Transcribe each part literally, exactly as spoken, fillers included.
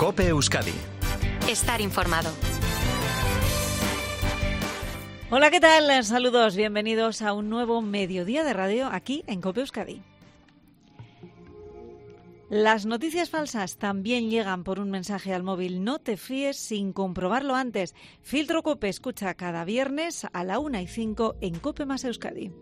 COPE Euskadi. Estar informado. Hola, ¿qué tal? Saludos, bienvenidos a un nuevo mediodía de radio aquí en COPE Euskadi. Las noticias falsas también llegan por un mensaje al móvil. No te fíes sin comprobarlo antes. Filtro COPE, escucha cada viernes a la una y cinco en COPE más Euskadi.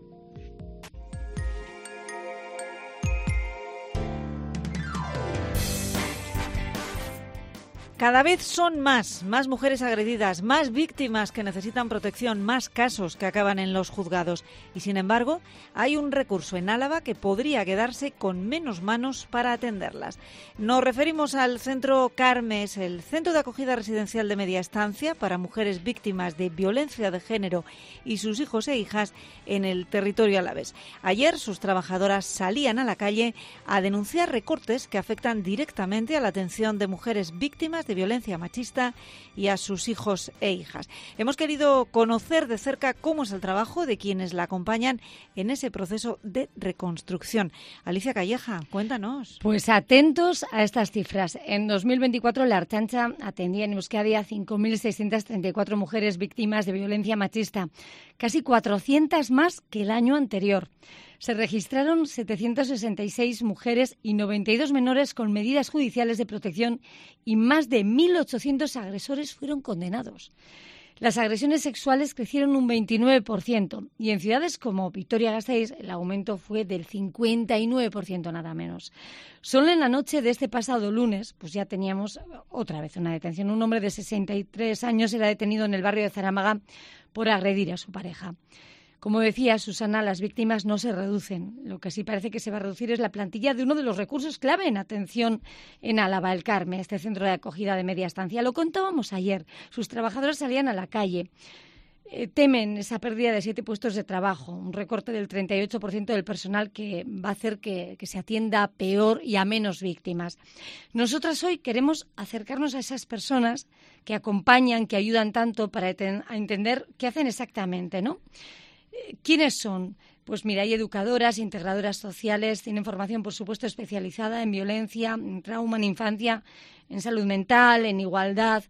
Cada vez son más, más mujeres agredidas, más víctimas que necesitan protección, más casos que acaban en los juzgados. Y sin embargo, hay un recurso en Álava que podría quedarse con menos manos para atenderlas. Nos referimos al Centro Carmes, el Centro de Acogida Residencial de Media Estancia para mujeres víctimas de violencia de género y sus hijos e hijas en el territorio alavés. Ayer sus trabajadoras salían a la calle a denunciar recortes que afectan directamente a la atención de mujeres víctimas de de violencia machista y a sus hijos e hijas. Hemos querido conocer de cerca cómo es el trabajo de quienes la acompañan en ese proceso de reconstrucción. Alicia Calleja, cuéntanos. Pues atentos a estas cifras. En dos mil veinticuatro la Ertzaintza atendía en Euskadi a cinco mil seiscientas treinta y cuatro mujeres víctimas de violencia machista, casi cuatrocientas más que el año anterior. Se registraron setecientas sesenta y seis mujeres y noventa y dos menores con medidas judiciales de protección y más de mil ochocientos agresores fueron condenados. Las agresiones sexuales crecieron un veintinueve por ciento y en ciudades como Vitoria-Gasteiz el aumento fue del cincuenta y nueve por ciento nada menos. Solo en la noche de este pasado lunes pues ya teníamos otra vez una detención. Un hombre de sesenta y tres años era detenido en el barrio de Zaramaga por agredir a su pareja. Como decía Susana, las víctimas no se reducen. Lo que sí parece que se va a reducir es la plantilla de uno de los recursos clave en atención en Álava, el Carme, este centro de acogida de media estancia. Lo contábamos ayer. Sus trabajadoras salían a la calle. Eh, temen esa pérdida de siete puestos de trabajo, un recorte del treinta y ocho por ciento del personal que va a hacer que, que se atienda peor y a menos víctimas. Nosotras hoy queremos acercarnos a esas personas que acompañan, que ayudan tanto para eten- a entender qué hacen exactamente, ¿no? ¿Quiénes son? Pues mira, hay educadoras, integradoras sociales, tienen formación, por supuesto, especializada en violencia, en trauma, en infancia, en salud mental, en igualdad.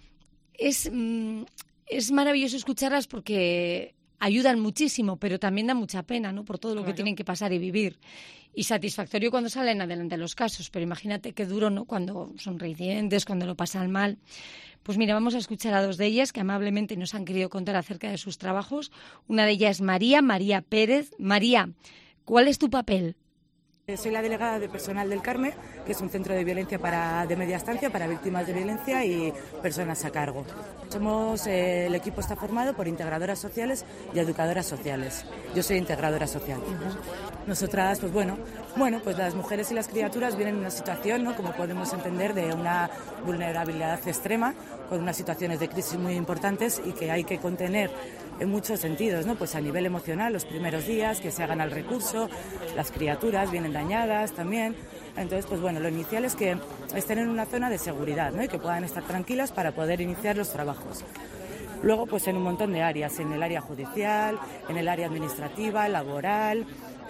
Es, es maravilloso escucharlas porque ayudan muchísimo, pero también da mucha pena, ¿no? Por todo lo claro. que tienen que pasar y vivir. Y satisfactorio cuando salen adelante los casos, pero imagínate qué duro, ¿no? Cuando son reincidentes, cuando lo pasan mal. Pues mira, vamos a escuchar a dos de ellas que amablemente nos han querido contar acerca de sus trabajos. Una de ellas es María, María Pérez. María, ¿cuál es tu papel? Soy la delegada de personal del Carme, que es un centro de violencia para, de media estancia para víctimas de violencia y personas a cargo. Somos, eh, el equipo está formado por integradoras sociales y educadoras sociales. Yo soy integradora social. Nosotras, pues bueno, bueno, pues las mujeres y las criaturas vienen en una situación, ¿no? Como podemos entender, de una vulnerabilidad extrema, con unas situaciones de crisis muy importantes y que hay que contener en muchos sentidos, ¿no? Pues a nivel emocional, los primeros días, que se hagan al recurso, las criaturas vienen dañadas también. Entonces, pues bueno, lo inicial es que estén en una zona de seguridad, ¿no? Y que puedan estar tranquilas para poder iniciar los trabajos. Luego, pues en un montón de áreas, en el área judicial, en el área administrativa, laboral,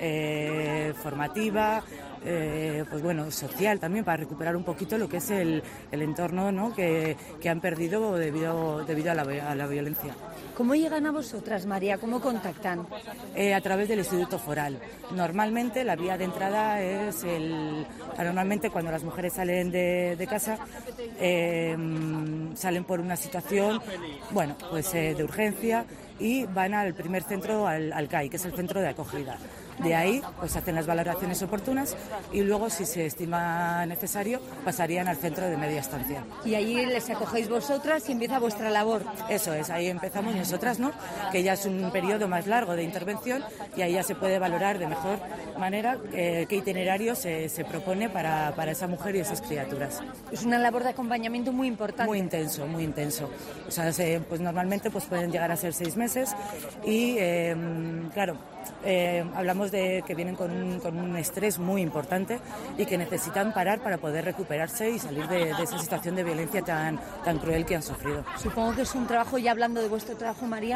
eh, formativa, eh, pues bueno, social también, para recuperar un poquito lo que es el, el entorno, ¿no? que, que han perdido debido, debido a, la, a la violencia. ¿Cómo llegan a vosotras, María? ¿Cómo contactan? Eh, a través del Instituto Foral. Normalmente la vía de entrada es el... Normalmente cuando las mujeres salen de, de casa eh, salen por una situación, bueno, pues eh, de urgencia y van al primer centro, al, al C A I, que es el centro de acogida. De ahí pues hacen las valoraciones oportunas y luego, si se estima necesario, pasarían al centro de media estancia. Y ahí les acogéis vosotras y empieza vuestra labor. Eso es, ahí empezamos nosotras, ¿no? Que ya es un periodo más largo de intervención y ahí ya se puede valorar de mejor manera eh, qué itinerario se, se propone para, para esa mujer y esas criaturas. Es una labor de acompañamiento muy importante. Muy intenso, muy intenso. O sea, se, pues normalmente pues pueden llegar a ser seis meses y, eh, claro, eh, hablamos de que vienen con un, con un estrés muy importante y que necesitan parar para poder recuperarse y salir de, de esa situación de violencia tan, tan cruel que han sufrido. Supongo que es un trabajo, ya hablando de vuestro trabajo, María,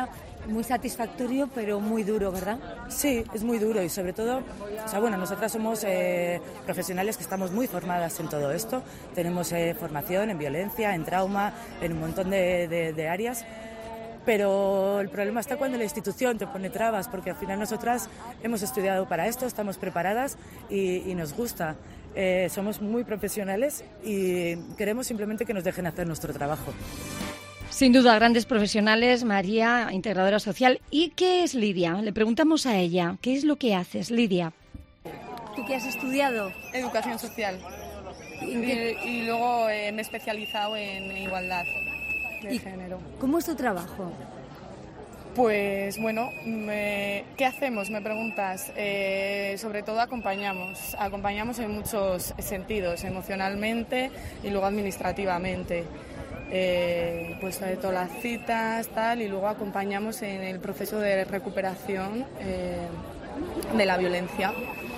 muy satisfactorio, pero muy duro, ¿verdad? Sí, es muy duro y sobre todo, o sea, bueno, nosotras somos eh, profesionales que estamos muy formadas en todo esto. Tenemos eh, formación en violencia, en trauma, en un montón de, de, de áreas. Pero el problema está cuando la institución te pone trabas, porque al final nosotras hemos estudiado para esto, estamos preparadas y, y nos gusta. Eh, somos muy profesionales y queremos simplemente que nos dejen hacer nuestro trabajo. Sin duda, grandes profesionales, María, integradora social. ¿Y qué es Lidia? Le preguntamos a ella, ¿qué es lo que haces, Lidia? ¿Tú qué has estudiado? Educación social. Y, y luego eh, me he especializado en igualdad de ¿Y género. ¿Cómo es tu trabajo? Pues bueno, me, ¿qué hacemos? Me preguntas. Eh, sobre todo acompañamos. Acompañamos en muchos sentidos, emocionalmente y luego administrativamente. Eh, pues de todas las citas, tal, y luego acompañamos en el proceso de recuperación eh, de la violencia.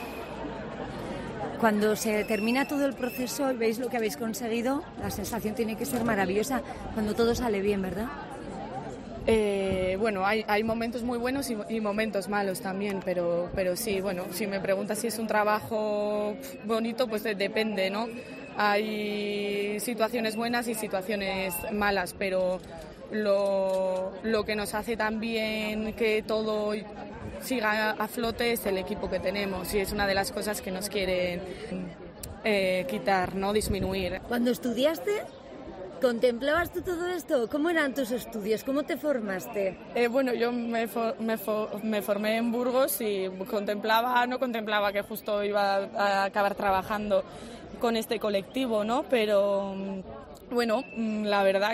Cuando se termina todo el proceso y veis lo que habéis conseguido, la sensación tiene que ser maravillosa cuando todo sale bien, ¿verdad? Eh, bueno, hay, hay momentos muy buenos y, y momentos malos también, pero, pero sí, bueno, si me preguntas si es un trabajo bonito, pues depende, ¿no? Hay situaciones buenas y situaciones malas, pero lo, lo que nos hace también que todo siga a flote es el equipo que tenemos y es una de las cosas que nos quieren eh, quitar, ¿no? Disminuir. Cuando estudiaste, ¿contemplabas tú todo esto? ¿Cómo eran tus estudios? ¿Cómo te formaste? Eh, bueno, yo me, for, me, for, me formé en Burgos y contemplaba, no contemplaba que justo iba a acabar trabajando con este colectivo, ¿no? Pero bueno, la verdad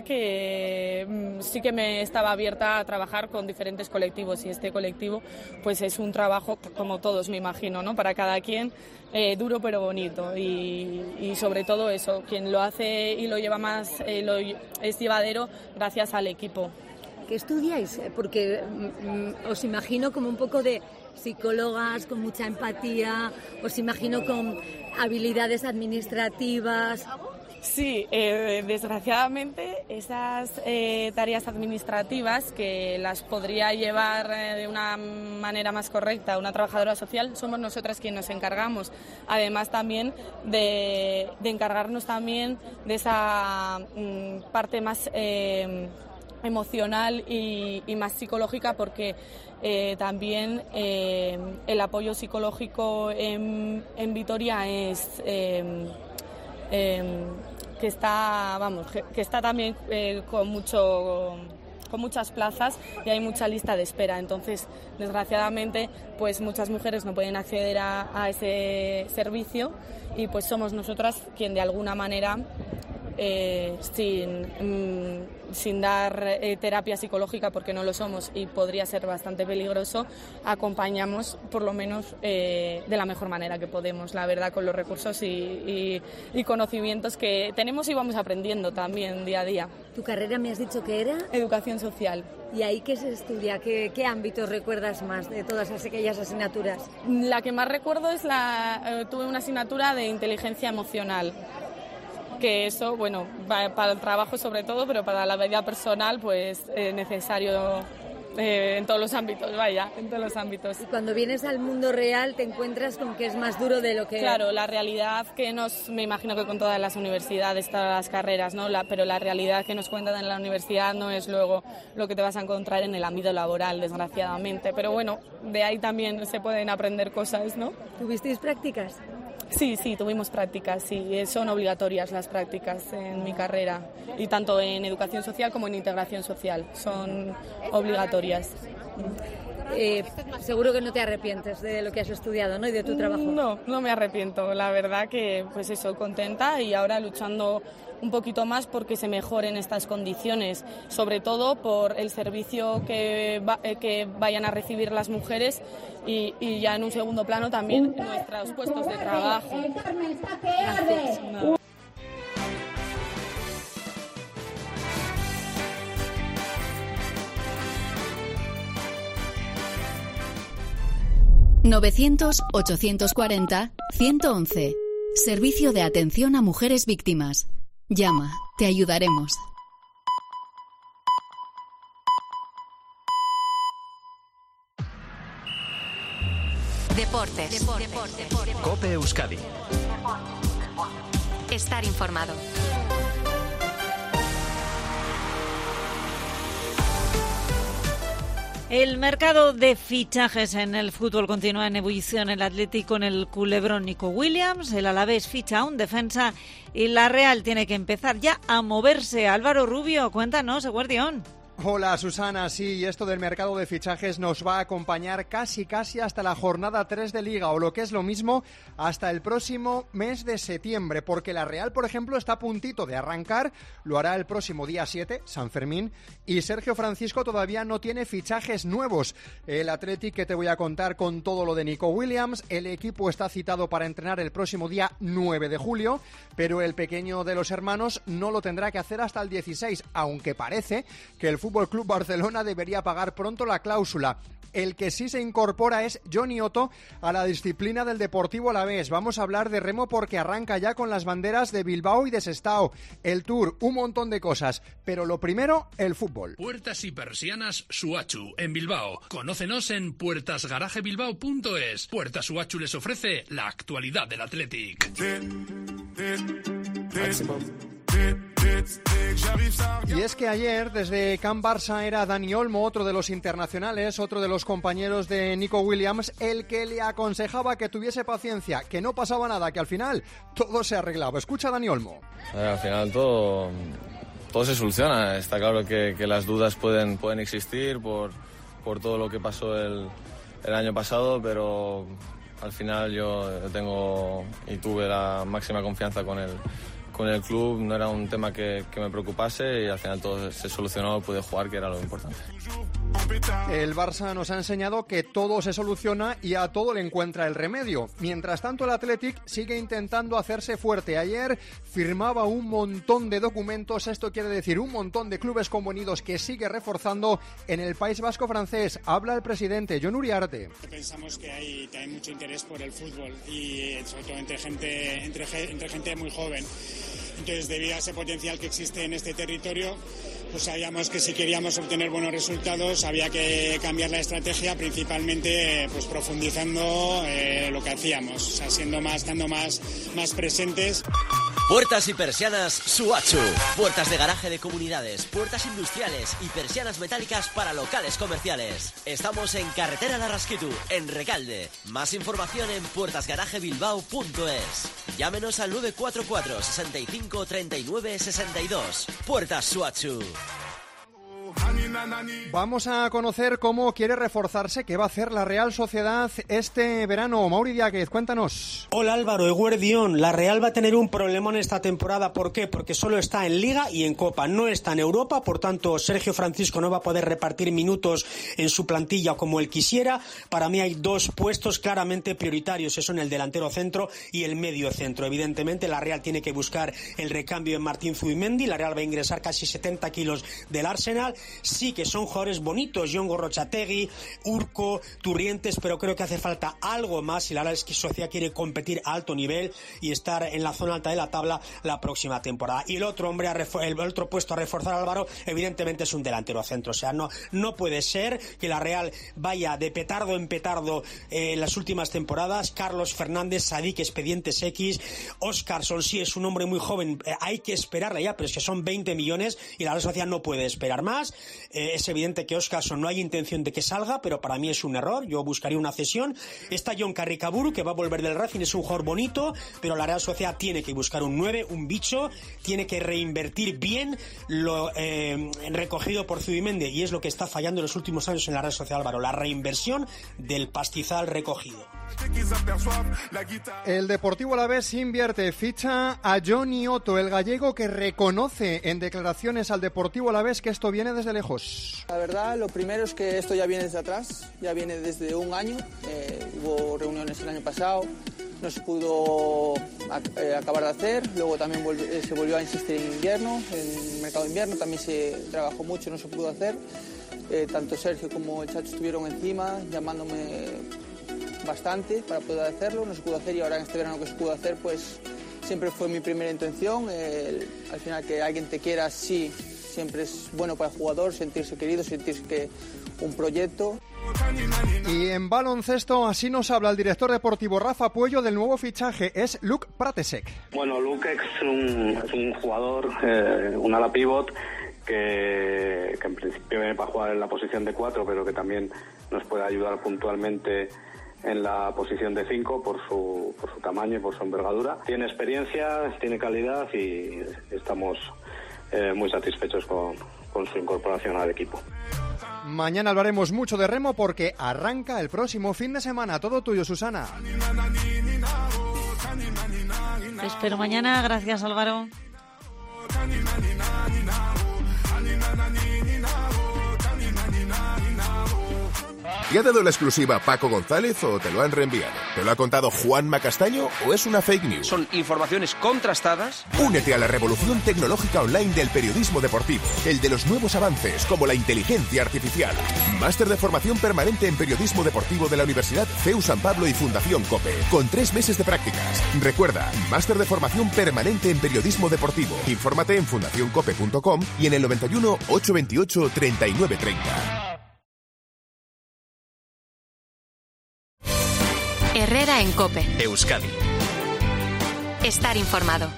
que sí que me estaba abierta a trabajar con diferentes colectivos y este colectivo pues es un trabajo, como todos me imagino, ¿no? Para cada quien, eh, duro pero bonito y, y sobre todo eso, quien lo hace y lo lleva más, eh, lo, es llevadero gracias al equipo. ¿Qué estudiáis? Porque mm, os imagino como un poco de psicólogas con mucha empatía, os imagino con habilidades administrativas. Sí, eh, desgraciadamente esas eh, tareas administrativas que las podría llevar eh, de una manera más correcta una trabajadora social, somos nosotras quienes nos encargamos. Además también de, de encargarnos también de esa mm, parte más eh, emocional y, y más psicológica, porque eh, también eh, el apoyo psicológico en, en Vitoria es eh, eh, que está, vamos, que, que está también eh, con mucho con muchas plazas y hay mucha lista de espera. Entonces, desgraciadamente, pues muchas mujeres no pueden acceder a, a ese servicio y pues somos nosotras quien de alguna manera Eh, sin, mm, sin dar eh, terapia psicológica, porque no lo somos y podría ser bastante peligroso, acompañamos por lo menos eh, de la mejor manera que podemos, la verdad, con los recursos y, y, y conocimientos que tenemos y vamos aprendiendo también día a día. ¿Tu carrera me has dicho que era? Educación social. ¿Y ahí qué se estudia? ¿Qué, qué ámbitos recuerdas más de todas aquellas asignaturas? La que más recuerdo es la... Eh, tuve una asignatura de inteligencia emocional, que eso, bueno, para el trabajo sobre todo, pero para la vida personal, pues es necesario eh, en todos los ámbitos, vaya, en todos los ámbitos. Y cuando vienes al mundo real te encuentras con que es más duro de lo que... Claro, la realidad que nos, me imagino que con todas las universidades, todas las carreras, ¿no? La, pero la realidad que nos cuentan en la universidad no es luego lo que te vas a encontrar en el ámbito laboral, desgraciadamente. Pero bueno, de ahí también se pueden aprender cosas, ¿no? ¿Tuvisteis prácticas? Sí, sí, tuvimos prácticas, sí, son obligatorias las prácticas en mi carrera, y tanto en educación social como en integración social, son obligatorias. Eh, seguro que no te arrepientes de lo que has estudiado, ¿no? Y de tu trabajo. No, no me arrepiento, la verdad que, pues eso, contenta y ahora luchando un poquito más porque se mejoren estas condiciones, sobre todo por el servicio que, va, eh, que vayan a recibir las mujeres y, y ya en un segundo plano también nuestros puestos de trabajo. Gracias. No. novecientos, ochocientos cuarenta, ciento once. Servicio de atención a mujeres víctimas. Llama, te ayudaremos. Deportes. Deportes. Deportes. COPE Euskadi. Estar informado. El mercado de fichajes en el fútbol continúa en ebullición. El Athletic con el culebrón Nico Williams, el Alavés ficha a un defensa y la Real tiene que empezar ya a moverse. Álvaro Rubio, cuéntanos, Eguardión. Hola Susana, sí, esto del mercado de fichajes nos va a acompañar casi casi hasta la jornada tres de Liga, o lo que es lo mismo, hasta el próximo mes de septiembre, porque la Real, por ejemplo, está a puntito de arrancar, lo hará el próximo día siete, San Fermín, y Sergio Francisco todavía no tiene fichajes nuevos. El Athletic, que te voy a contar con todo lo de Nico Williams, el equipo está citado para entrenar el próximo día nueve de julio, pero el pequeño de los hermanos no lo tendrá que hacer hasta el dieciséis, aunque parece que el Fútbol Club Barcelona debería pagar pronto la cláusula. El que sí se incorpora es Johnny Otto a la disciplina del Deportivo Alavés. Vamos a hablar de remo porque arranca ya con las banderas de Bilbao y de Sestao, el Tour, un montón de cosas. Pero lo primero, el fútbol. Puertas y persianas Suachu, en Bilbao. Conócenos en puertas garaje bilbao punto es. Puertas Suachu les ofrece la actualidad del Athletic. Y es que ayer desde Can Barça era Dani Olmo, otro de los internacionales, otro de los compañeros de Nico Williams, el que le aconsejaba que tuviese paciencia, que no pasaba nada, que al final todo se arreglaba. Escucha a Dani Olmo. Al final todo, todo se soluciona. Está claro que, que las dudas pueden, pueden existir por, por todo lo que pasó el, el año pasado, pero al final yo tengo y tuve la máxima confianza con él. Con el club, no era un tema que, que me preocupase y al final todo se solucionó, pude jugar, que era lo importante. El Barça nos ha enseñado que todo se soluciona y a todo le encuentra el remedio. Mientras tanto, el Athletic sigue intentando hacerse fuerte. Ayer firmaba un montón de documentos, esto quiere decir un montón de clubes convenidos que sigue reforzando en el País Vasco francés. Habla el presidente, Jon Uriarte. Pensamos que hay, que hay mucho interés por el fútbol y sobre todo entre gente, entre, entre gente muy joven. Entonces, debido a ese potencial que existe en este territorio, pues sabíamos que si queríamos obtener buenos resultados había que cambiar la estrategia, principalmente pues profundizando eh, lo que hacíamos, o sea, siendo más, estando más, más presentes. Puertas y persianas Suachu. Puertas de garaje de comunidades, puertas industriales y persianas metálicas para locales comerciales. Estamos en Carretera Larrasquitu, en Recalde. Más información en puertas garaje bilbao punto es. Llámenos al nueve cuatro cuatro, sesenta y cinco, treinta y nueve, sesenta y dos. Puertas Suachu. Vamos a conocer cómo quiere reforzarse, qué va a hacer la Real Sociedad este verano. Mauri Diáquez, cuéntanos. Hola Álvaro, Eguardión. La Real va a tener un problemón esta temporada. ¿Por qué? Porque solo está en Liga y en Copa. No está en Europa, por tanto Sergio Francisco no va a poder repartir minutos en su plantilla como él quisiera. Para mí hay dos puestos claramente prioritarios, que son el delantero centro y el medio centro. Evidentemente la Real tiene que buscar el recambio en Martín Zubimendi. La Real va a ingresar casi setenta kilos del Arsenal. Sí que son jugadores bonitos, Jon Gorrochategui, Urco, Turrientes, pero creo que hace falta algo más y la Real Sociedad quiere competir a alto nivel y estar en la zona alta de la tabla la próxima temporada. Y el otro hombre, a refor- el otro puesto a reforzar, Álvaro, evidentemente es un delantero centro. O sea, no, no puede ser que la Real vaya de petardo en petardo eh, en las últimas temporadas. Carlos Fernández, Sadik, Expedientes X, Óscarson, sí es un hombre muy joven, eh, hay que esperarle ya, pero es que son veinte millones y la Real Sociedad no puede esperar más. Eh, es evidente que Óscarson no hay intención de que salga, pero para mí es un error. Yo buscaría una cesión. Está John Carricaburu, que va a volver del Racing, es un jugador bonito, pero la Real Sociedad tiene que buscar un nueve, un bicho, tiene que reinvertir bien lo eh, recogido por Zubimendi, y es lo que está fallando en los últimos años en la Real Sociedad, Álvaro, la reinversión del pastizal recogido. El Deportivo Alavés invierte, ficha a Johnny Otto, el gallego, que reconoce en declaraciones al Deportivo Alavés que esto viene desde lejos. La verdad, lo primero es que esto ya viene desde atrás, ya viene desde un año. Eh, hubo reuniones el año pasado, no se pudo ac- eh, acabar de hacer, luego también volv- eh, se volvió a insistir en invierno, en el mercado de invierno también se trabajó mucho, no se pudo hacer. Eh, tanto Sergio como el Chacho estuvieron encima, llamándome bastante para poder hacerlo, no se pudo hacer, y ahora en este verano que se pudo hacer, pues siempre fue mi primera intención. El, al final, que alguien te quiera, sí, siempre es bueno para el jugador, sentirse querido, sentirse que un proyecto. Y en baloncesto, así nos habla el director deportivo Rafa Puello del nuevo fichaje, es Luke Pratesek. Bueno, Luke es un, es un jugador, eh, un ala pivot, que, que en principio viene para jugar en la posición de cuatro, pero que también nos puede ayudar puntualmente en la posición de cinco por su, por su tamaño y por su envergadura. Tiene experiencia, tiene calidad y estamos eh, muy satisfechos con, con su incorporación al equipo. Mañana hablaremos mucho de remo porque arranca el próximo fin de semana. Todo tuyo, Susana. Te espero mañana. Gracias, Álvaro. ¿Te ha dado la exclusiva Paco González o te lo han reenviado? ¿Te lo ha contado Juanma Castaño o es una fake news? Son informaciones contrastadas. Únete a la revolución tecnológica online del periodismo deportivo, el de los nuevos avances como la inteligencia artificial. Máster de formación permanente en periodismo deportivo de la Universidad C E U San Pablo y Fundación COPE, con tres meses de prácticas. Recuerda, máster de formación permanente en periodismo deportivo. Infórmate en fundación cope punto com y en el noventa y uno, ochocientos veintiocho, treinta y nueve treinta. Herrera en COPE. Euskadi. Estar informado.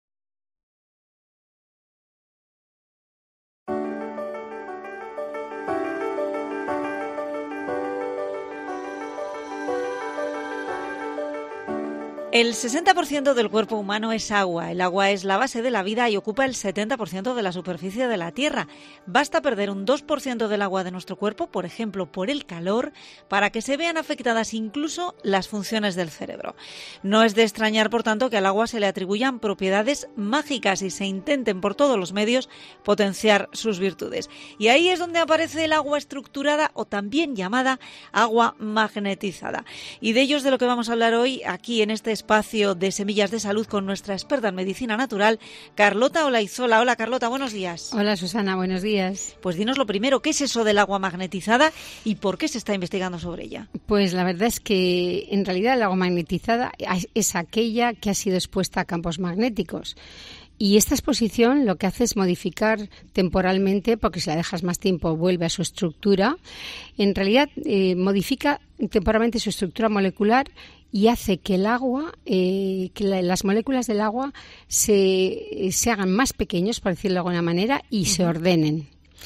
El sesenta por ciento del cuerpo humano es agua. El agua es la base de la vida y ocupa el setenta por ciento de la superficie de la Tierra. Basta perder un dos por ciento del agua de nuestro cuerpo, por ejemplo, por el calor, para que se vean afectadas incluso las funciones del cerebro. No es de extrañar, por tanto, que al agua se le atribuyan propiedades mágicas y se intenten por todos los medios potenciar sus virtudes. Y ahí es donde aparece el agua estructurada o también llamada agua magnetizada. Y de ello es de lo que vamos a hablar hoy aquí en este espacio de Semillas de Salud con nuestra experta en medicina natural, Carlota Olaizola. Hola, Carlota, buenos días. Hola, Susana, buenos días. Pues dinos lo primero, ¿qué es eso del agua magnetizada y por qué se está investigando sobre ella? Pues la verdad es que en realidad el agua magnetizada es aquella que ha sido expuesta a campos magnéticos. Y esta exposición lo que hace es modificar temporalmente, porque si la dejas más tiempo vuelve a su estructura, en realidad eh, modifica temporalmente su estructura molecular y hace que el agua, eh, que la, las moléculas del agua se, se hagan más pequeños, por decirlo de alguna manera, y uh-huh. se ordenen.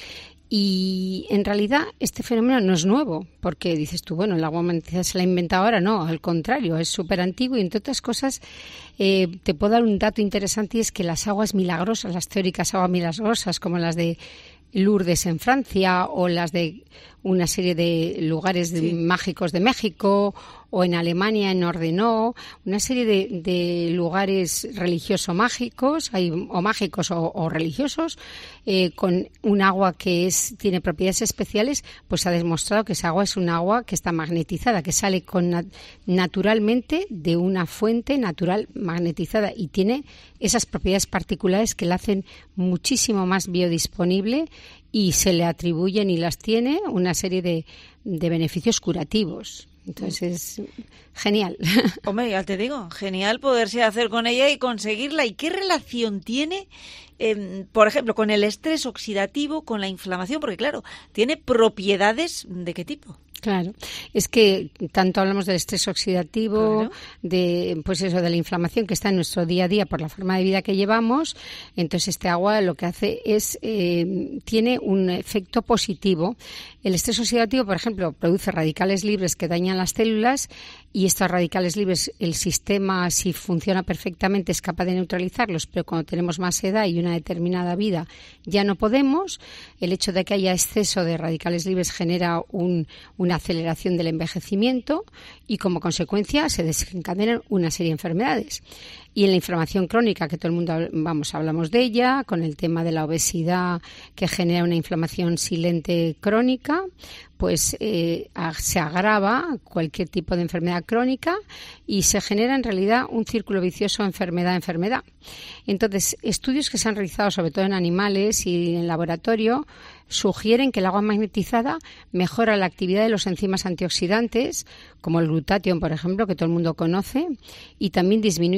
Y en realidad este fenómeno no es nuevo, porque dices tú, bueno, el agua magnetizada se la ha inventado ahora. No, al contrario, es súper antiguo y entre otras cosas eh, te puedo dar un dato interesante y es que las aguas milagrosas, las teóricas aguas milagrosas como las de Lourdes en Francia o las de una serie de lugares de, sí. mágicos de México o en Alemania en Ordenó, una serie de, de lugares religiosos mágicos hay, o mágicos o, o religiosos eh, con un agua que es tiene propiedades especiales, pues ha demostrado que esa agua es un agua que está magnetizada, que sale con nat- naturalmente de una fuente natural magnetizada y tiene esas propiedades particulares que la hacen muchísimo más biodisponible y se le atribuyen y las tiene una serie de, de beneficios curativos. Entonces, genial. Hombre, ya te digo, genial poderse hacer con ella y conseguirla. ¿Y qué relación tiene, eh, por ejemplo, con el estrés oxidativo, con la inflamación? Porque, claro, tiene propiedades ¿de qué tipo? Claro, es que tanto hablamos del estrés oxidativo, claro. de pues eso, de la inflamación que está en nuestro día a día por la forma de vida que llevamos. Entonces este agua lo que hace es eh, tiene un efecto positivo. El estrés oxidativo, por ejemplo, produce radicales libres que dañan las células y estos radicales libres el sistema, si funciona perfectamente, es capaz de neutralizarlos, pero cuando tenemos más edad y una determinada vida ya no podemos. El hecho de que haya exceso de radicales libres genera un, una aceleración del envejecimiento y como consecuencia se desencadenan una serie de enfermedades. Y en la inflamación crónica, que todo el mundo vamos hablamos de ella, con el tema de la obesidad que genera una inflamación silente crónica, pues eh, se agrava cualquier tipo de enfermedad crónica y se genera en realidad un círculo vicioso enfermedad-enfermedad. Entonces, estudios que se han realizado sobre todo en animales y en laboratorio sugieren que el agua magnetizada mejora la actividad de los enzimas antioxidantes, como el glutatión, por ejemplo, que todo el mundo conoce, y también disminuye la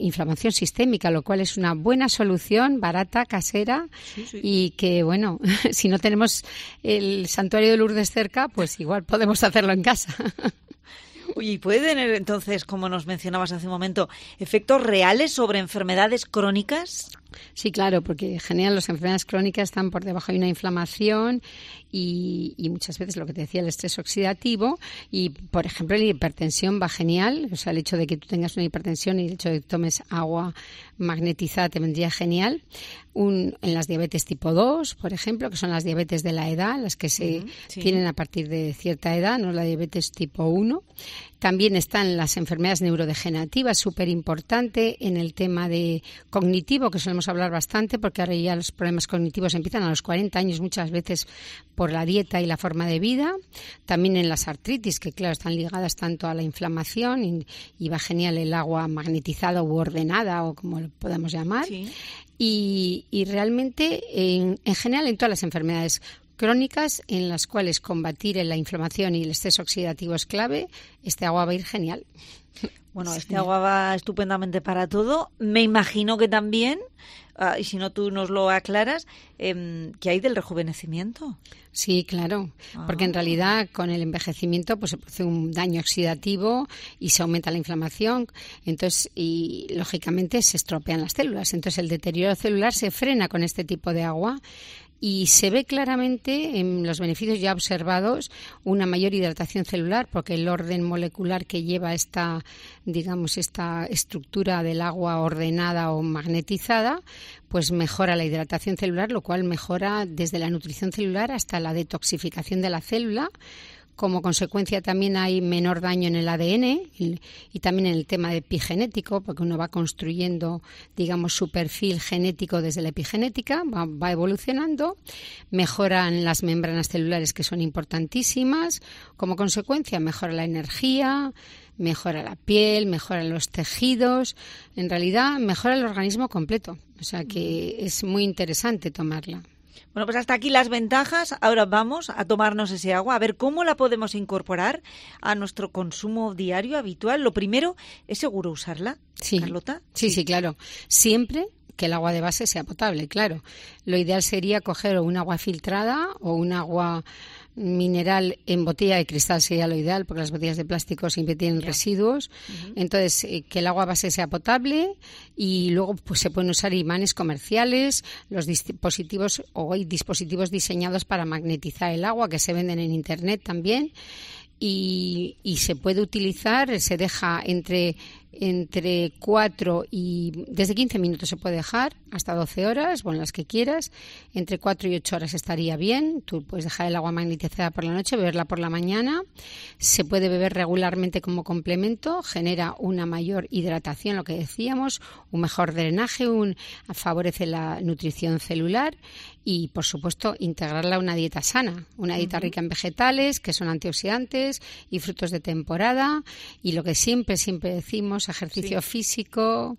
inflamación sistémica, lo cual es una buena solución, barata, casera, sí, sí. Y que, bueno, si no tenemos el santuario de Lourdes cerca, pues igual podemos hacerlo en casa. Oye, ¿y puede tener entonces, como nos mencionabas hace un momento, efectos reales sobre enfermedades crónicas? Sí, claro, porque en general las enfermedades crónicas están por debajo de una inflamación y, y muchas veces lo que te decía, el estrés oxidativo y, por ejemplo, la hipertensión va genial. O sea, el hecho de que tú tengas una hipertensión y el hecho de que tomes agua magnetizada te vendría genial. Un, en las diabetes tipo dos, por ejemplo, que son las diabetes de la edad, las que se uh-huh, sí. tienen a partir de cierta edad, no la diabetes tipo uno. También están las enfermedades neurodegenerativas, súper importante en el tema de cognitivo, que solemos hablar bastante, porque ahora ya los problemas cognitivos empiezan a los cuarenta años muchas veces por la dieta y la forma de vida. También en las artritis, que claro, están ligadas tanto a la inflamación y, y va genial el agua magnetizada u ordenada, o como lo podamos llamar. Sí. Y, y realmente, en, en general, en todas las enfermedades crónicas en las cuales combatir la inflamación y el estrés oxidativo es clave, este agua va a ir genial. Bueno, sí. Este agua va estupendamente para todo. Me imagino que también, uh, y si no tú nos lo aclaras, eh, ¿qué hay del rejuvenecimiento? Sí, claro, ah. porque en realidad con el envejecimiento pues se produce un daño oxidativo y se aumenta la inflamación, entonces y lógicamente se estropean las células, entonces el deterioro celular se frena con este tipo de agua. Y se ve claramente en los beneficios ya observados una mayor hidratación celular, porque el orden molecular que lleva esta, digamos, esta estructura del agua ordenada o magnetizada, pues mejora la hidratación celular, lo cual mejora desde la nutrición celular hasta la detoxificación de la célula. Como consecuencia también hay menor daño en el A D N y, y también en el tema de epigenético, porque uno va construyendo, digamos, su perfil genético desde la epigenética, va, va evolucionando, mejoran las membranas celulares que son importantísimas, como consecuencia mejora la energía, mejora la piel, mejora los tejidos, en realidad mejora el organismo completo, o sea que es muy interesante tomarla. Bueno, pues hasta aquí las ventajas. Ahora vamos a tomarnos ese agua, a ver cómo la podemos incorporar a nuestro consumo diario habitual. Lo primero, ¿es seguro usarla, sí. Carlota? Sí, sí, sí, claro. Siempre que el agua de base sea potable, claro. Lo ideal sería coger un agua filtrada o un agua mineral en botella de cristal, sería lo ideal, porque las botellas de plástico siempre tienen yeah. residuos. Uh-huh. Entonces, eh, que el agua base sea potable y luego pues se pueden usar imanes comerciales, los dispositivos o hay dispositivos diseñados para magnetizar el agua que se venden en Internet también. Y, y se puede utilizar, se deja entre entre cuatro y desde quince minutos se puede dejar hasta doce horas, bueno, las que quieras, entre cuatro y ocho horas estaría bien. Tú puedes dejar el agua magnetizada por la noche, beberla por la mañana. Se puede beber regularmente como complemento, genera una mayor hidratación, lo que decíamos, un mejor drenaje, un, favorece la nutrición celular y, por supuesto, integrarla a una dieta sana, una dieta uh-huh. rica en vegetales, que son antioxidantes y frutos de temporada, y lo que siempre, siempre decimos, ejercicio sí. físico,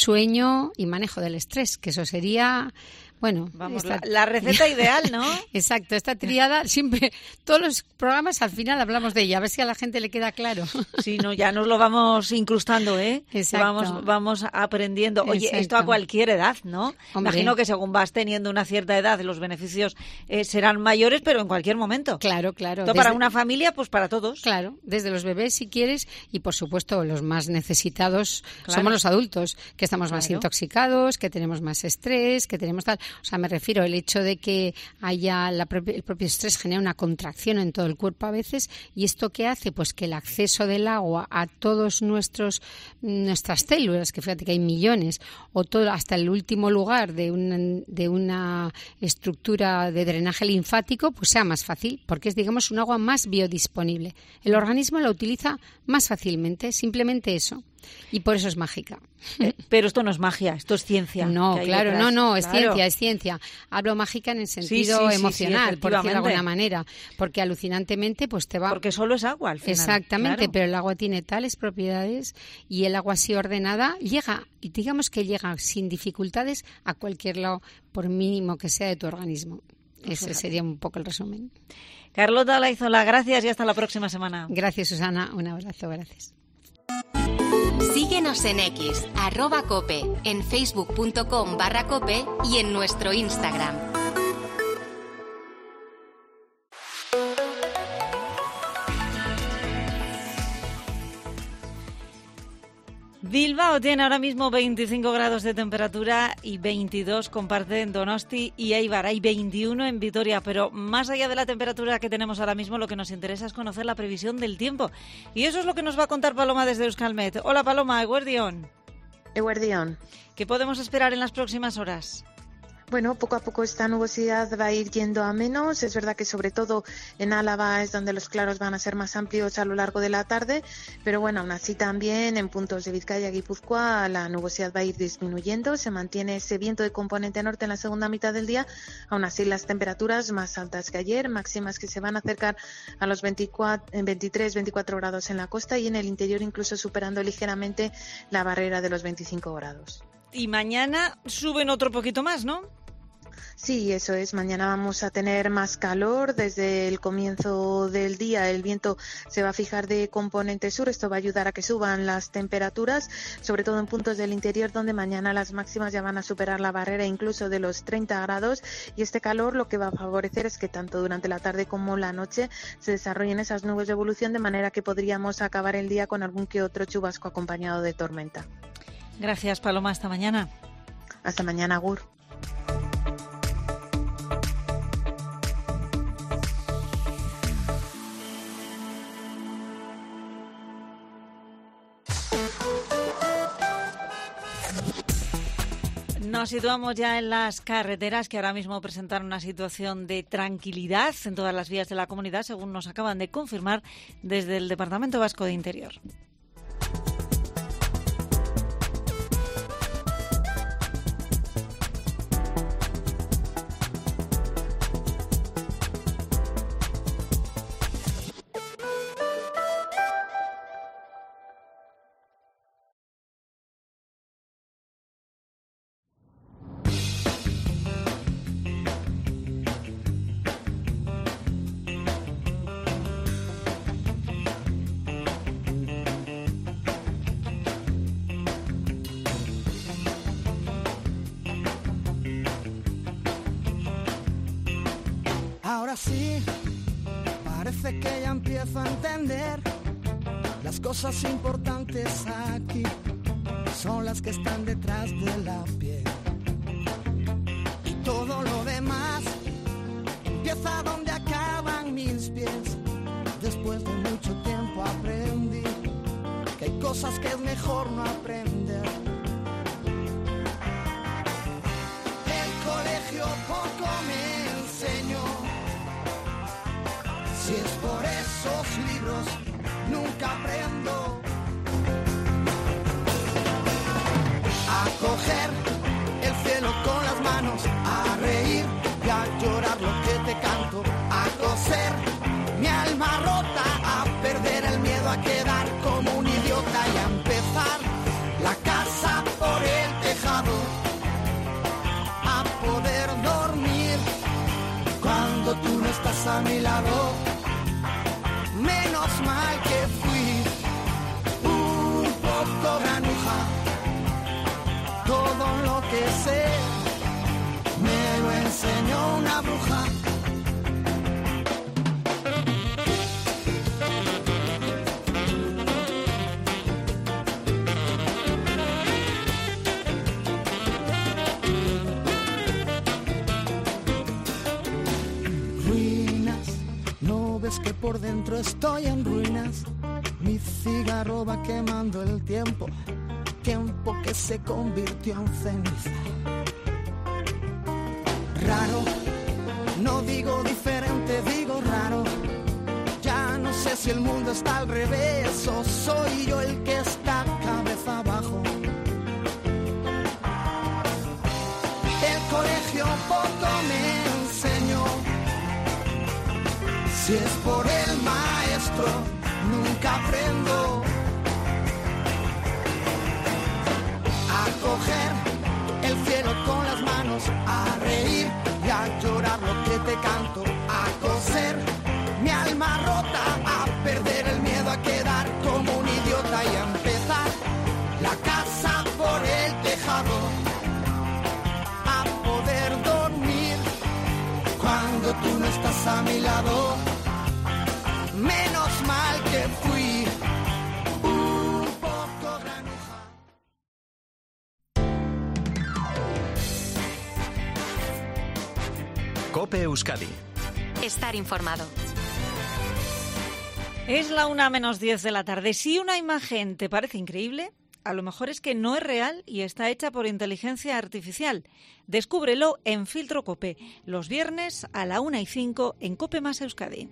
sueño y manejo del estrés, que eso sería, bueno... Vamos, esta... la, la receta ideal, ¿no? Exacto, esta triada, siempre, todos los programas al final hablamos de ella, a ver si a la gente le queda claro. Sí, no, ya nos lo vamos incrustando, ¿eh? Exacto. Vamos, vamos aprendiendo. Oye, Exacto. esto a cualquier edad, ¿no? Hombre. Imagino que según vas teniendo una cierta edad, los beneficios eh, serán mayores, pero en cualquier momento. Claro, claro. Desde... Para una familia, pues para todos. Claro, desde los bebés si quieres y, por supuesto, los más necesitados claro. somos los adultos, que estamos más claro. intoxicados, que tenemos más estrés, que tenemos tal... O sea, me refiero el hecho de que haya la propia, el propio estrés genera una contracción en todo el cuerpo a veces, y esto ¿qué hace? Pues que el acceso del agua a todos nuestros nuestras células, que fíjate que hay millones, o todo hasta el último lugar de una, de una estructura de drenaje linfático, pues sea más fácil, porque es, digamos, un agua más biodisponible. El organismo la utiliza más fácilmente, simplemente eso. Y por eso es mágica. Eh, pero esto no es magia, esto es ciencia. No, claro, detrás. no, no, es claro. ciencia, es ciencia. Hablo mágica en el sentido sí, sí, emocional, sí, sí, por decirlo de alguna manera, porque alucinantemente pues te va... Porque solo es agua al final. Exactamente, claro. pero el agua tiene tales propiedades y el agua así ordenada llega, y digamos que llega sin dificultades a cualquier lado, por mínimo que sea de tu organismo. Ese Fíjate. sería un poco el resumen. Carlota Olaizola, gracias y hasta la próxima semana. Gracias, Susana, un abrazo, gracias. Sigue Síguenos en X, arroba cope, en facebook.com barra cope y en nuestro Instagram. Bilbao tiene ahora mismo veinticinco grados de temperatura y veintidós comparten Donosti y Eibar. Hay veintiuno en Vitoria, pero más allá de la temperatura que tenemos ahora mismo, lo que nos interesa es conocer la previsión del tiempo. Y eso es lo que nos va a contar Paloma desde Euskalmet. Hola Paloma, Eguerdión. Eguerdión. ¿Qué podemos esperar en las próximas horas? Bueno, poco a poco esta nubosidad va a ir yendo a menos. Es verdad que sobre todo en Álava es donde los claros van a ser más amplios a lo largo de la tarde, pero bueno, aún así también en puntos de Vizcaya y Guipúzcoa la nubosidad va a ir disminuyendo. Se mantiene ese viento de componente norte en la segunda mitad del día. Aún así las temperaturas más altas que ayer, máximas que se van a acercar a los veinticuatro, veintitrés, veinticuatro grados en la costa y en el interior incluso superando ligeramente la barrera de los veinticinco grados. Y mañana suben otro poquito más, ¿no? Sí, eso es. Mañana vamos a tener más calor. Desde el comienzo del día el viento se va a fijar de componente sur. Esto va a ayudar a que suban las temperaturas, sobre todo en puntos del interior donde mañana las máximas ya van a superar la barrera incluso de los treinta grados. Y este calor lo que va a favorecer es que tanto durante la tarde como la noche se desarrollen esas nubes de evolución, de manera que podríamos acabar el día con algún que otro chubasco acompañado de tormenta. Gracias, Paloma. Hasta mañana. Hasta mañana, Agur. Nos situamos ya en las carreteras que ahora mismo presentan una situación de tranquilidad en todas las vías de la comunidad, según nos acaban de confirmar desde el Departamento Vasco de Interior. Ahora sí, parece que ya empiezo a entender. Las cosas importantes aquí son las que están detrás de la piel. Y todo lo demás empieza donde acaban mis pies. Después de mucho tiempo aprendí que hay cosas que es mejor no aprender. El colegio poco me enseñó. Si es por esos libros, nunca aprendo a coger el cielo con las manos, a reír y a llorar lo que te canto, a coser mi alma rota, a perder el miedo a quedar como un idiota y a empezar la casa por el tejado, a poder dormir cuando tú no estás a mi lado. Menos mal que fui un poco granuja. Todo lo que sé me lo enseñó una bruja. Es que por dentro estoy en ruinas. Mi cigarro va quemando el tiempo, tiempo que se convirtió en ceniza. Raro, no digo diferente, digo raro. Ya no sé si el mundo está al revés o soy yo el que está cabeza abajo. El colegio poco me enseñó. Si es por el maestro, nunca aprendo a coger el cielo con las manos, a reír y a llorar lo que te canto, a coser mi alma rota, a perder el miedo a quedar como un idiota y a empezar la COPE Euskadi. Estar informado. Es la una menos diez de la tarde. Si una imagen te parece increíble, a lo mejor es que no es real y está hecha por inteligencia artificial. Descúbrelo en Filtro COPE, los viernes a la una y cinco en COPE más Euskadi.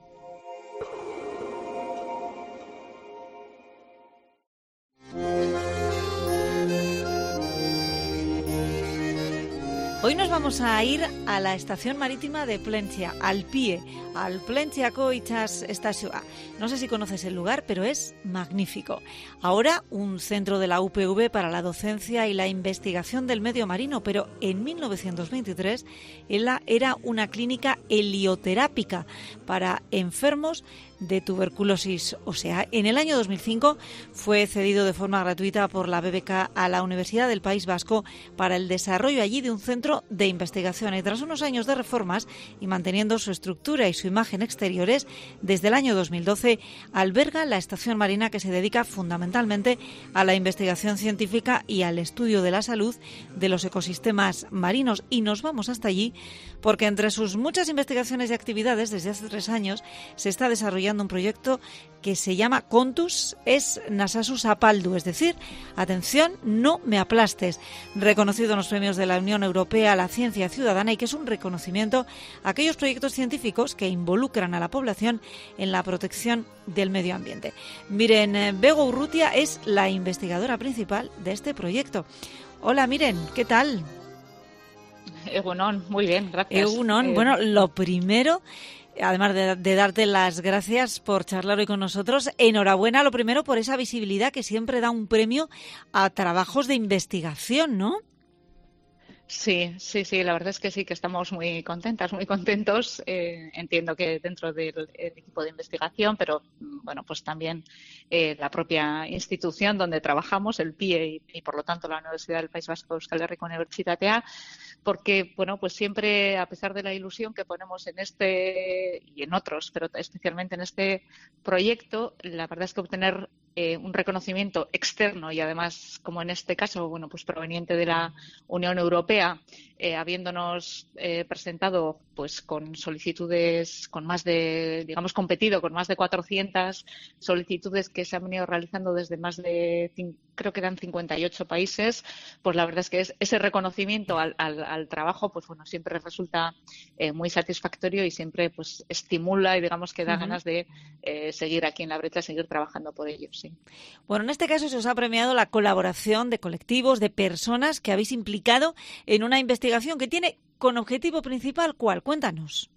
Hoy nos vamos a ir a la estación marítima de Plentzia, al Pie, al Plentziako Itsas Estazioa. No sé si conoces el lugar, pero es magnífico. Ahora un centro de la U P V para la docencia y la investigación del medio marino, pero en mil novecientos veintitrés era una clínica helioterápica para enfermos de tuberculosis ósea. En el año dos mil cinco fue cedido de forma gratuita por la B B K a la Universidad del País Vasco para el desarrollo allí de un centro de investigación. Y tras unos años de reformas y manteniendo su estructura y su imagen exteriores, desde el año dos mil doce alberga la estación marina que se dedica fundamentalmente a la investigación científica y al estudio de la salud de los ecosistemas marinos. Y nos vamos hasta allí porque entre sus muchas investigaciones y actividades desde hace tres años se está desarrollando un proyecto que se llama Kontus es Nasasus Apaldu, es decir, atención, no me aplastes, reconocido en los premios de la Unión Europea a la Ciencia Ciudadana y que es un reconocimiento a aquellos proyectos científicos que involucran a la población en la protección del medio ambiente. Miren, Bego Urrutia es la investigadora principal de este proyecto. Hola, Miren, ¿qué tal? Egunon, muy bien, gracias. Egunon, eh... bueno, lo primero, además de, de darte las gracias por charlar hoy con nosotros, enhorabuena lo primero por esa visibilidad que siempre da un premio a trabajos de investigación, ¿no? Sí, sí, sí, la verdad es que sí, que estamos muy contentas, muy contentos. Eh, entiendo que dentro del equipo de investigación, pero bueno, pues también eh, la propia institución donde trabajamos, el P I E y, y por lo tanto la Universidad del País Vasco Euskal Herriko Unibertsitatea, porque bueno, pues siempre, a pesar de la ilusión que ponemos en este y en otros, pero especialmente en este proyecto, la verdad es que obtener eh, un reconocimiento externo y además, como en este caso, bueno, pues proveniente de la Unión Europea, eh, habiéndonos eh, presentado pues con solicitudes, con más de, digamos, competido con más de cuatrocientas solicitudes que se han venido realizando desde más de, creo que eran cincuenta y ocho países, pues la verdad es que es, ese reconocimiento al, al, al trabajo, pues bueno, siempre resulta eh, muy satisfactorio y siempre pues estimula y digamos que da uh-huh. ganas de eh, seguir aquí en la brecha, seguir trabajando por ello, sí. Bueno, en este caso se os ha premiado la colaboración de colectivos, de personas que habéis implicado en una investigación que tiene con objetivo principal, ¿cuál? Cuéntanos.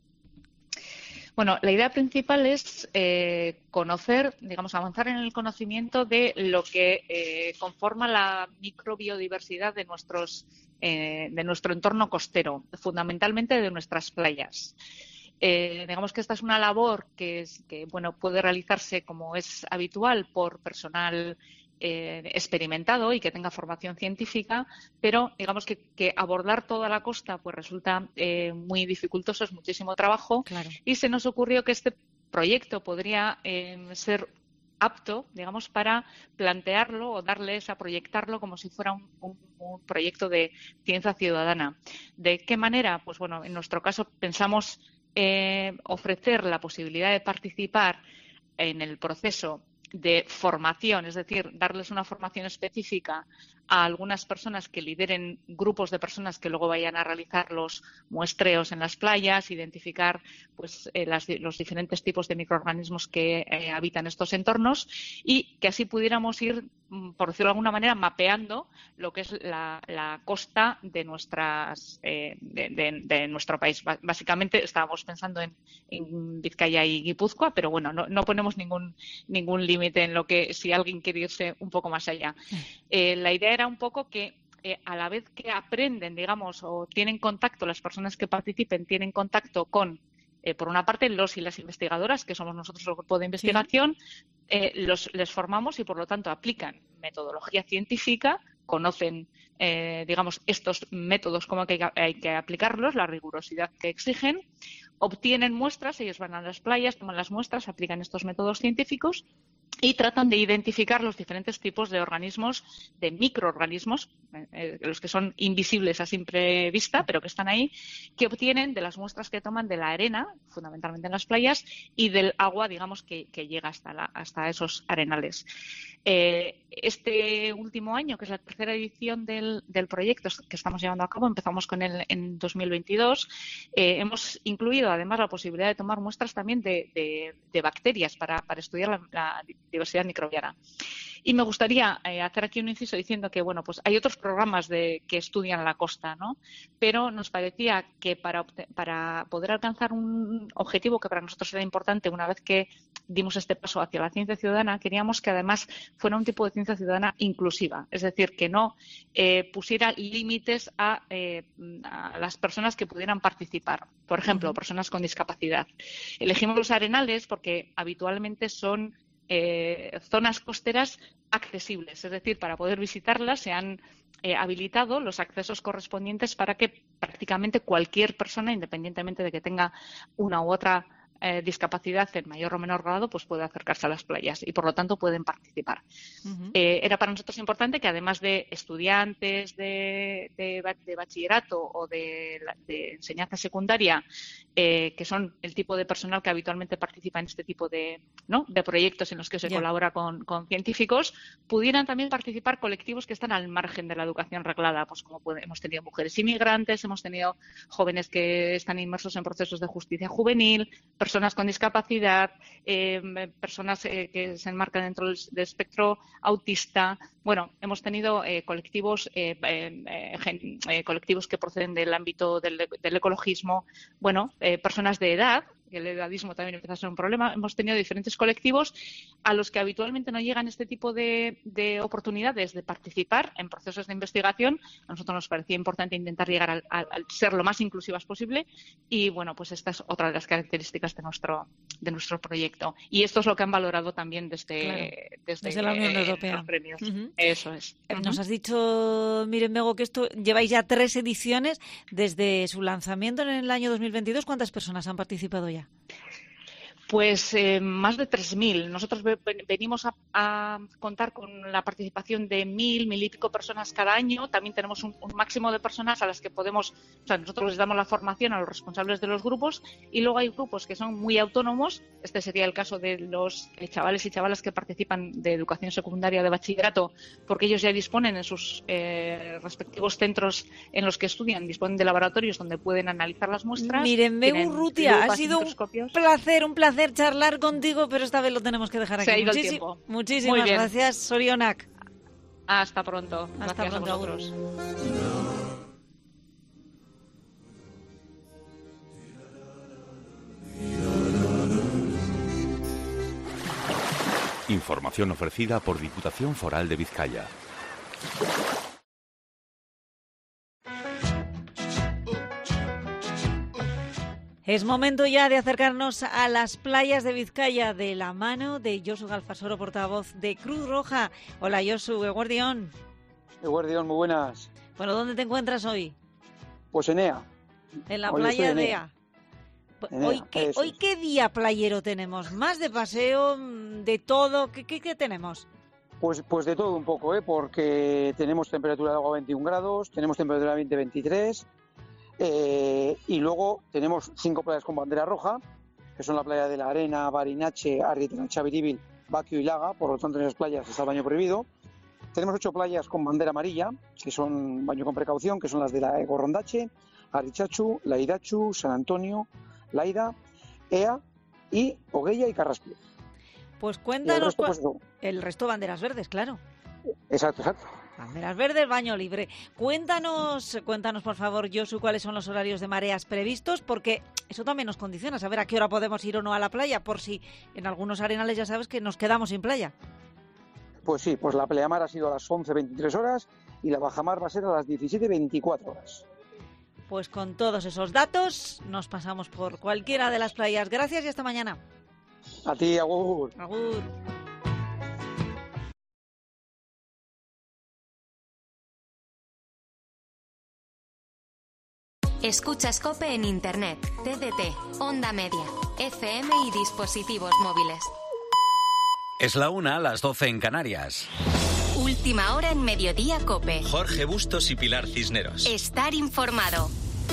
Bueno, la idea principal es eh, conocer, digamos, avanzar en el conocimiento de lo que eh, conforma la microbiodiversidad de nuestros, eh, de nuestro entorno costero, fundamentalmente de nuestras playas. Eh, digamos que esta es una labor que, es, que bueno, puede realizarse como es habitual por personal Eh, experimentado y que tenga formación científica, pero digamos que, que abordar toda la costa pues resulta eh, muy dificultoso, es muchísimo trabajo, claro. Y se nos ocurrió que este proyecto podría eh, ser apto, digamos, para plantearlo o darles a proyectarlo como si fuera un, un, un proyecto de ciencia ciudadana. ¿De qué manera? Pues bueno, en nuestro caso pensamos eh, ofrecer la posibilidad de participar en el proceso de formación, es decir, darles una formación específica a algunas personas que lideren grupos de personas que luego vayan a realizar los muestreos en las playas, identificar pues eh, las, los diferentes tipos de microorganismos que eh, habitan estos entornos y que así pudiéramos ir, por decirlo de alguna manera, mapeando lo que es la, la costa de nuestras eh, de, de, de nuestro país. Básicamente estábamos pensando en, en Vizcaya y Guipúzcoa, pero bueno, no, no ponemos ningún ningún límite en lo que si alguien quiere irse un poco más allá. Eh, la idea era un poco que eh, a la vez que aprenden, digamos, o tienen contacto, las personas que participen tienen contacto con, eh, por una parte, los y las investigadoras, que somos nosotros el grupo de investigación, sí. eh, los, les formamos y, por lo tanto, aplican metodología científica, conocen, eh, digamos, estos métodos, cómo hay que, hay que aplicarlos, la rigurosidad que exigen, obtienen muestras, ellos van a las playas, toman las muestras, aplican estos métodos científicos y tratan de identificar los diferentes tipos de organismos, de microorganismos, eh, los que son invisibles a simple vista, pero que están ahí, que obtienen de las muestras que toman de la arena, fundamentalmente en las playas, y del agua, digamos, que, que llega hasta, la, hasta esos arenales. Eh, este último año, que es la tercera edición del, del proyecto que estamos llevando a cabo, empezamos con él en dos mil veintidós, eh, hemos incluido además la posibilidad de tomar muestras también de, de, de bacterias para, para estudiar la, la diversidad microbiana. Y me gustaría eh, hacer aquí un inciso diciendo que, bueno, pues hay otros programas de, que estudian la costa, ¿no? Pero nos parecía que para, para poder alcanzar un objetivo que para nosotros era importante una vez que dimos este paso hacia la ciencia ciudadana, queríamos que además fuera un tipo de ciencia ciudadana inclusiva, es decir, que no eh, pusiera límites a, eh, a las personas que pudieran participar. Por ejemplo, uh-huh. personas con discapacidad. Elegimos los arenales porque habitualmente son Eh, zonas costeras accesibles, es decir, para poder visitarlas se han eh, habilitado los accesos correspondientes para que prácticamente cualquier persona, independientemente de que tenga una u otra eh, discapacidad en mayor o menor grado, pues puede acercarse a las playas y por lo tanto pueden participar. Uh-huh. Eh, era para nosotros importante que además de estudiantes de, de, de bachillerato o de, de enseñanza secundaria, eh, que son el tipo de personal que habitualmente participa en este tipo de, ¿no? de proyectos en los que se yeah. colabora con, con científicos, pudieran también participar colectivos que están al margen de la educación reglada, pues como puede, hemos tenido mujeres inmigrantes, hemos tenido jóvenes que están inmersos en procesos de justicia juvenil, personas con discapacidad, eh, personas eh, que se enmarcan dentro del, del espectro autista. Bueno, hemos tenido eh, colectivos eh, eh, eh, colectivos que proceden del ámbito del, del ecologismo, bueno, eh, personas de edad, que el edadismo también empieza a ser un problema. Hemos tenido diferentes colectivos a los que habitualmente no llegan este tipo de, de oportunidades de participar en procesos de investigación. A nosotros nos parecía importante intentar llegar al, al, al ser lo más inclusivas posible y, bueno, pues esta es otra de las características de nuestro de nuestro proyecto. Y esto es lo que han valorado también desde, claro, desde, desde la Unión eh, Europea. Los premios. Uh-huh. Eso es. Nos has dicho, Miren Bego, que esto lleváis ya tres ediciones desde su lanzamiento en el año dos mil veintidós. ¿Cuántas personas han participado ya? Pues eh, más de tres mil. Nosotros ve, venimos a, a contar con la participación de mil, mil y pico personas cada año. También tenemos un, un máximo de personas a las que podemos, o sea, nosotros les damos la formación a los responsables de los grupos y luego hay grupos que son muy autónomos. Este sería el caso de los eh, chavales y chavalas que participan de educación secundaria, de bachillerato, porque ellos ya disponen en sus eh, respectivos centros en los que estudian, disponen de laboratorios donde pueden analizar las muestras. Miren, Bego Urrutia, ha sido un placer, un placer charlar contigo, pero esta vez lo tenemos que dejar aquí. Se ha ido Muchísi- el tiempo. Muchísimas gracias, Sorionak. Hasta pronto. Hasta Gracias pronto. a vosotros. Información ofrecida por Diputación Foral de Vizcaya. Es momento ya de acercarnos a las playas de Vizcaya de la mano de Josu Galfasoro, portavoz de Cruz Roja. Hola Josu, eguardión. Eguardión, muy buenas. Bueno, ¿dónde te encuentras hoy? Pues en Ea. En la Hoy playa estoy en de Ea. Ea. En Hoy, Ea, ¿qué, eso ¿Hoy es. qué día playero tenemos? ¿Más de paseo, de todo? ¿Qué, qué, qué tenemos? Pues, pues de todo un poco, ¿eh? Porque tenemos temperatura de agua veintiún grados, tenemos temperatura de ambiente veintitrés, eh, y luego tenemos cinco playas con bandera roja, que son la playa de la Arena, Barinache, Arrietana, Chaviribil, Baquio y Laga. Por lo tanto en esas playas está el baño prohibido. Tenemos ocho playas con bandera amarilla, que son baño con precaución, que son las de la Gorrondache, Arrichachu, Laidachu, San Antonio, Laida, Ea y Ogueya y Carraspío. Pues Y el cuéntanos. resto, cua- pues, eso. el resto banderas verdes, claro. Exacto, exacto. Banderas verdes, baño libre. Cuéntanos, cuéntanos por favor, Josu, cuáles son los horarios de mareas previstos, porque eso también nos condiciona, saber a qué hora podemos ir o no a la playa, por si en algunos arenales ya sabes que nos quedamos sin playa. Pues sí, pues la pleamar ha sido a las once veintitrés horas y la bajamar va a ser a las diecisiete veinticuatro horas. Pues con todos esos datos nos pasamos por cualquiera de las playas. Gracias y hasta mañana. A ti, agur. Agur. Escuchas COPE en Internet, T D T, Onda Media, F M y dispositivos móviles. Es la una, las doce en Canarias. Última hora en Mediodía COPE. Jorge Bustos y Pilar Cisneros. Estar informado.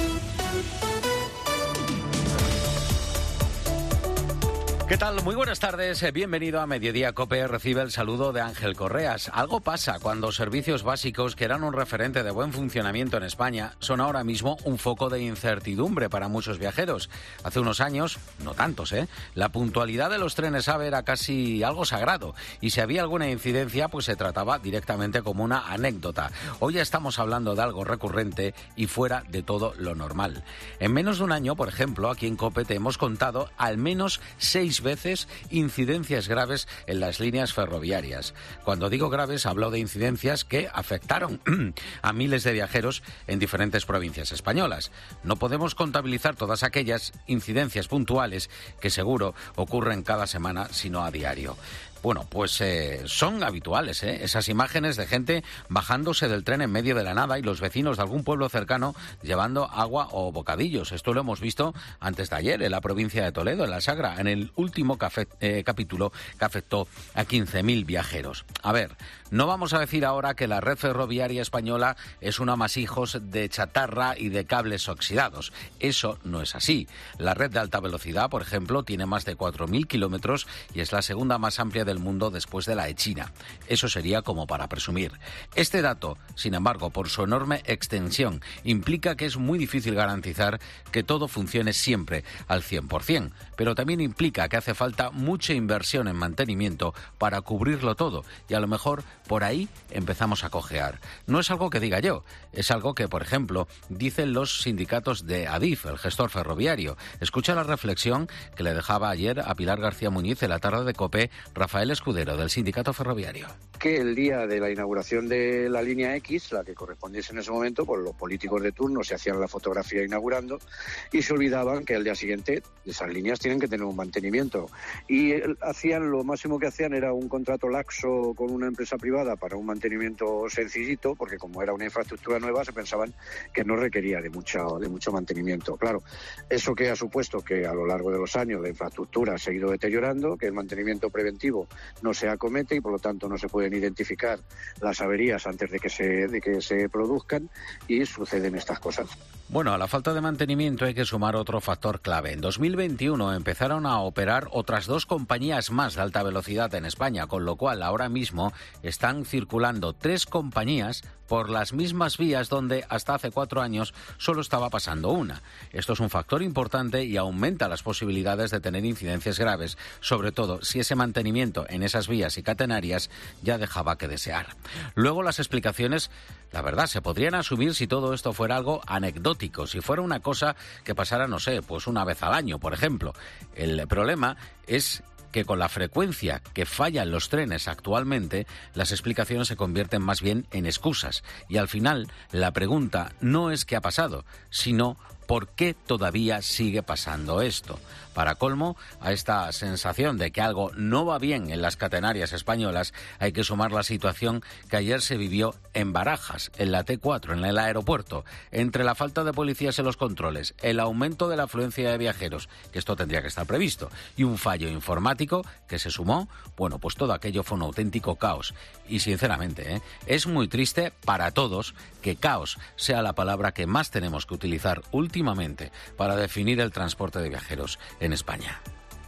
¿Qué tal? Muy buenas tardes. Bienvenido a Mediodía COPE. Recibe el saludo de Ángel Correas. Algo pasa cuando servicios básicos, que eran un referente de buen funcionamiento en España, son ahora mismo un foco de incertidumbre para muchos viajeros. Hace unos años, no tantos, ¿eh? La puntualidad de los trenes AVE era casi algo sagrado y si había alguna incidencia, pues se trataba directamente como una anécdota. Hoy ya estamos hablando de algo recurrente y fuera de todo lo normal. En menos de un año, por ejemplo, aquí en COPE te hemos contado al menos seis veces incidencias graves en las líneas ferroviarias. Cuando digo graves, hablo de incidencias que afectaron a miles de viajeros en diferentes provincias españolas. No podemos contabilizar todas aquellas incidencias puntuales que seguro ocurren cada semana, sino a diario. Bueno, pues eh, son habituales, ¿eh? Esas imágenes de gente bajándose del tren en medio de la nada y los vecinos de algún pueblo cercano llevando agua o bocadillos. Esto lo hemos visto antes de ayer en la provincia de Toledo, en la Sagra, en el último café, eh, capítulo que afectó a quince mil viajeros. A ver, no vamos a decir ahora que la red ferroviaria española es un amasijos de chatarra y de cables oxidados. Eso no es así. La red de alta velocidad, por ejemplo, tiene más de cuatro mil kilómetros y es la segunda más amplia del mundo después de la de China. Eso sería como para presumir. Este dato, sin embargo, por su enorme extensión, implica que es muy difícil garantizar que todo funcione siempre al cien por ciento, pero también implica que hace falta mucha inversión en mantenimiento para cubrirlo todo y a lo mejor por ahí empezamos a cojear. No es algo que diga yo, es algo que, por ejemplo, dicen los sindicatos de Adif, el gestor ferroviario. Escucha la reflexión que le dejaba ayer a Pilar García Muñiz en la tarde de COPE Rafael Escudero, del sindicato ferroviario. Que el día de la inauguración de la línea X, la que correspondiese en ese momento, pues los políticos de turno se hacían la fotografía inaugurando y se olvidaban que al día siguiente esas líneas tienen que tener un mantenimiento. Y hacían, lo máximo que hacían era un contrato laxo con una empresa privada para un mantenimiento sencillito, porque como era una infraestructura nueva se pensaban que no requería de mucho, de mucho mantenimiento. Claro, eso que ha supuesto que a lo largo de los años la infraestructura se ha ido deteriorando, que el mantenimiento preventivo no se acomete y por lo tanto no se pueden identificar las averías antes de que se, de que se produzcan y suceden estas cosas. Bueno, a la falta de mantenimiento hay que sumar otro factor clave. En dos mil veintiuno empezaron a operar otras dos compañías más de alta velocidad en España, con lo cual ahora mismo están circulando tres compañías por las mismas vías donde hasta hace cuatro años solo estaba pasando una. Esto es un factor importante y aumenta las posibilidades de tener incidencias graves, sobre todo si ese mantenimiento en esas vías y catenarias ya dejaba que desear. Luego las explicaciones, la verdad, se podrían asumir si todo esto fuera algo anecdótico, si fuera una cosa que pasara, no sé, pues una vez al año, por ejemplo. El problema es que con la frecuencia que fallan los trenes actualmente, las explicaciones se convierten más bien en excusas. Y al final, la pregunta no es qué ha pasado, sino ¿por qué todavía sigue pasando esto? Para colmo, a esta sensación de que algo no va bien en las catenarias españolas, hay que sumar la situación que ayer se vivió en Barajas, en la T cuatro, en el aeropuerto, entre la falta de policías en los controles, el aumento de la afluencia de viajeros, que esto tendría que estar previsto, y un fallo informático que se sumó. Bueno, pues todo aquello fue un auténtico caos. Y sinceramente, ¿eh? es muy triste para todos que caos sea la palabra que más tenemos que utilizar últimamente para definir el transporte de viajeros en España.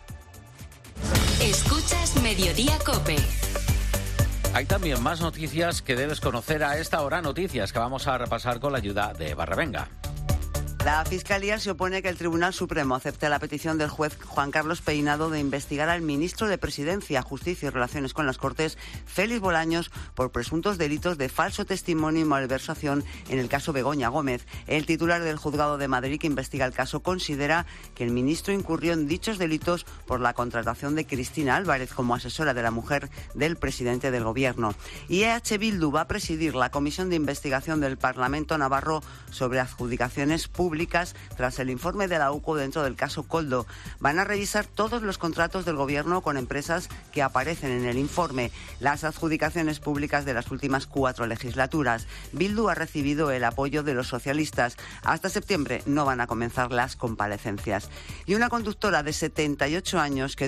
Escuchas Mediodía COPE. Hay también más noticias que debes conocer a esta hora, noticias que vamos a repasar con la ayuda de Eva Revenga. La Fiscalía se opone que el Tribunal Supremo acepte la petición del juez Juan Carlos Peinado de investigar al ministro de Presidencia, Justicia y Relaciones con las Cortes, Félix Bolaños, por presuntos delitos de falso testimonio y malversación en el caso Begoña Gómez. El titular del Juzgado de Madrid que investiga el caso considera que el ministro incurrió en dichos delitos por la contratación de Cristina Álvarez como asesora de la mujer del presidente del Gobierno. Y E H Bildu va a presidir la comisión de investigación del Parlamento navarro sobre adjudicaciones públicas tras el informe de la U C O dentro del caso Koldo. Van a revisar todos los contratos del Gobierno con empresas que aparecen en el informe, las adjudicaciones públicas de las últimas cuatro legislaturas. Bildu ha recibido el apoyo de los socialistas. Hasta septiembre no van a comenzar las comparecencias. Y una conductora de setenta y ocho años que